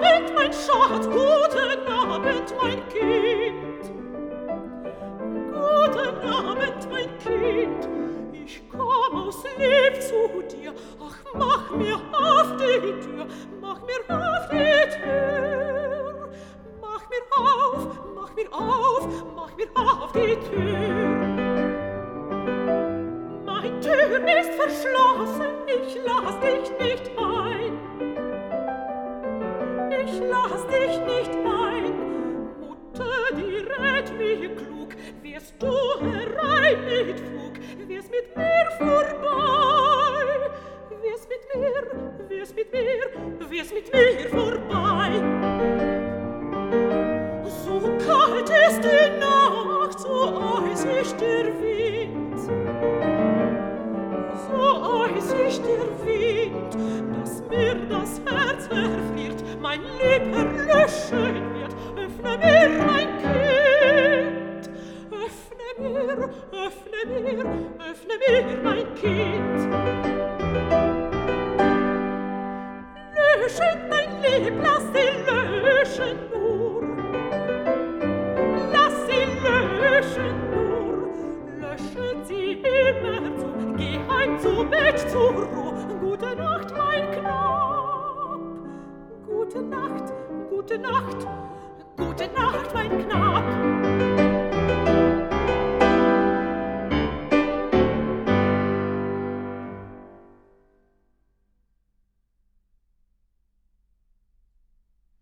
Abend, mein Schatz, guten Abend, mein Kind. Guten Abend, mein Kind. Ich komm aus Lieb zu dir. Ach, mach mir auf die Tür, mach mir auf die Tür. Mach mir auf, mach mir auf, mach mir auf die Tür. Mein Tür ist verschlossen, ich lass dich nicht ein. Ich lass dich nicht ein. Mutter, die rät mir klug, wärst du herein mit Fug, wärst mit mir vorbei. Wärst mit mir, wärst mit mir, wärst mit mir vorbei. So kalt ist die Nacht, so eisig der Wind. So eisig der Wind, dass mir das Herz erfriert, mein Lieb erlöschen wird. Öffne mir, mein Kind, öffne mir, öffne mir, öffne mir, mein Kind. Lösche dein Lieb, lass dich